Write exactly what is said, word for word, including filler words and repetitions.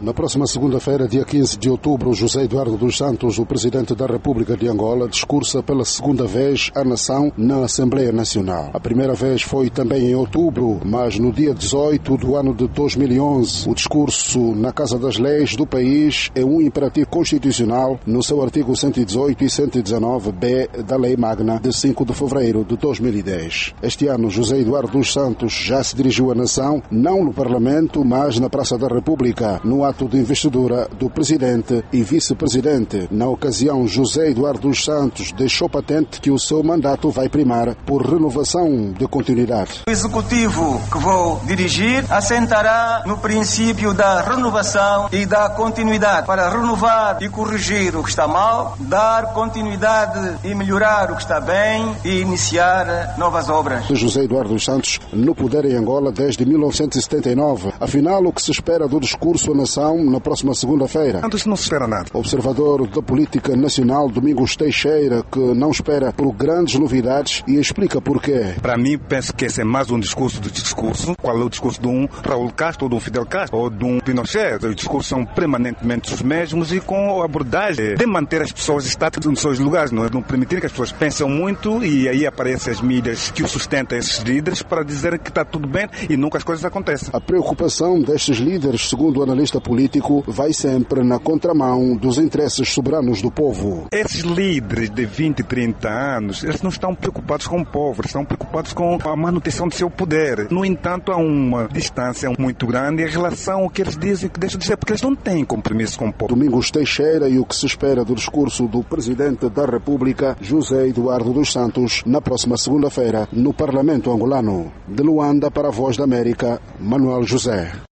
Na próxima segunda-feira, dia quinze de outubro, José Eduardo dos Santos, o Presidente da República de Angola, discursa pela segunda vez à nação na Assembleia Nacional. A primeira vez foi também em outubro, mas no dia dezoito do ano de dois mil e onze. O discurso na Casa das Leis do país é um imperativo constitucional no seu artigo cento e dezoito e cento e dezenove B da Lei Magna de cinco de fevereiro de dois mil e dez. Este ano, José Eduardo dos Santos já se dirigiu à nação, não no Parlamento, mas na Praça da República, no ato de investidura do Presidente e Vice-Presidente. Na ocasião, José Eduardo dos Santos deixou patente que o seu mandato vai primar por renovação de continuidade. O Executivo que vou dirigir assentará no princípio da renovação e da continuidade para renovar e corrigir o que está mal, dar continuidade e melhorar o que está bem e iniciar novas obras. José Eduardo dos Santos no poder em Angola desde mil novecentos e setenta e nove. Afinal, o que se espera do discurso à nação na próxima segunda-feira? Antes não se espera nada. Observador da política nacional, Domingos Teixeira, que não espera por grandes novidades e explica porquê. Para mim, penso que esse é mais um discurso do discurso. Qual é o discurso de um Raul Castro, ou de um Fidel Castro, ou de um Pinochet? Os discursos são permanentemente os mesmos e com a abordagem de manter as pessoas estáticas nos seus lugares, não é? Não permitir que as pessoas pensem muito e aí aparecem as mídias que o sustentam, esses líderes, para dizer que está tudo bem e nunca as coisas acontecem. A preocupação destes líderes, segundo o analista político, vai sempre na contramão dos interesses soberanos do povo. Esses líderes de vinte, trinta anos, eles não estão preocupados com o povo, eles estão preocupados com a manutenção do seu poder. No entanto, há uma distância muito grande em relação ao que eles dizem que deixam de dizer, porque eles não têm compromisso com o povo. Domingos Teixeira e o que se espera do discurso do Presidente da República, José Eduardo dos Santos, na próxima segunda-feira, no Parlamento angolano. De Luanda para a Voz da América, Manuel José.